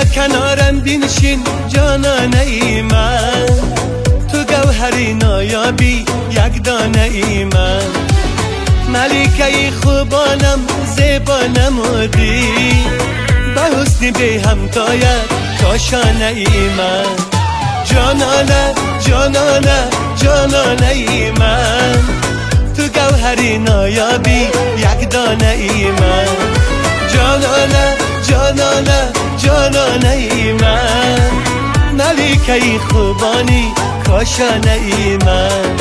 کنارم بنشین جانانه ای من، تو گوهری نایابی یک دانه ای من. ملکه خوبانم زیبا نمودی، به حسن بی همتایت کاشانه ای من. جانانه جانانه جانانه ای من، تو گوهری نایابی یک دانه ای من. جانانه جانانه جانانه ای من، ملکه خوبانی کاشانه ای من.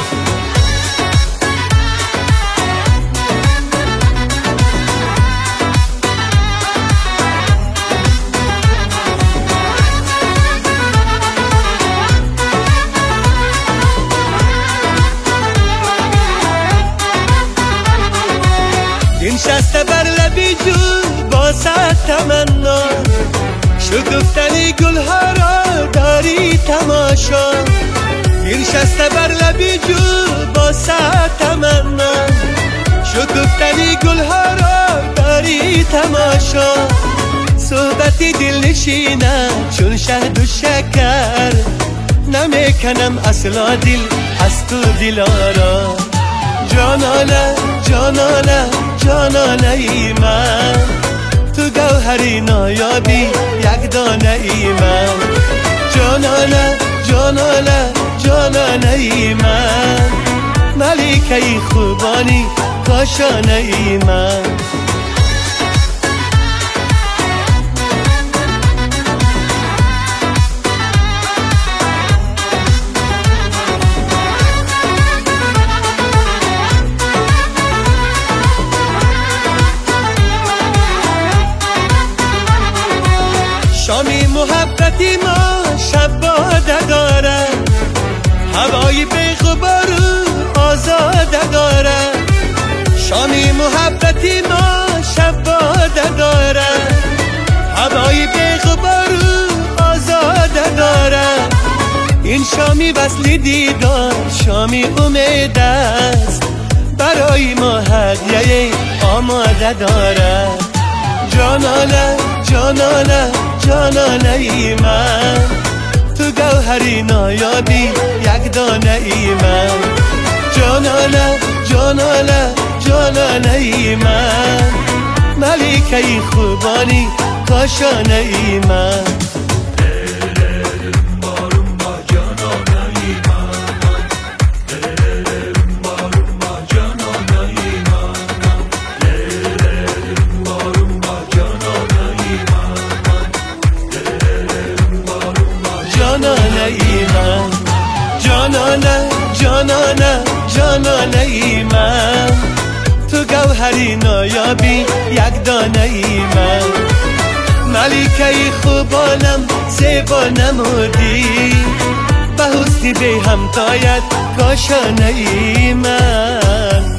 نشسته بر لبی جو با صد تمنا، شکفتن گلها را داری تماشا. نشسته بر لبی جو با صد تمنا، شکفتن گلها را داری تماشا. صحبت دل نشینه چون شهد و شکر، نمیکنم اصلا دل از تو دلارا. جانانه جانانه جانانه ای من، تو گوهری نایابی یک دانه ای من. جانانه جانانه جانانه ای من، ملکه خوبانی کاشانه ای من. شامی محبتی ما شب باده داره، هوای بیغبار آزاده داره. شامی محبتی ما شب باده داره، هوای بیغبار آزاده داره. این شامی وصل دیدار شامی امید است، برای ما هدیه آماده داره. جانانه جانانه جانانه ای من، تو گوهری نایابی یک دانه ای من. جانانه جانانه جانانه ای من، ملکه خوبانی کاشانه ای من. جانانه ای من، جانانه جانانه جانانه ای من، تو گوهری نایابی یک دانه ای من. ملکه خوبانم زیبا نمودی، به حسن بی همتایت کاشانه ای من.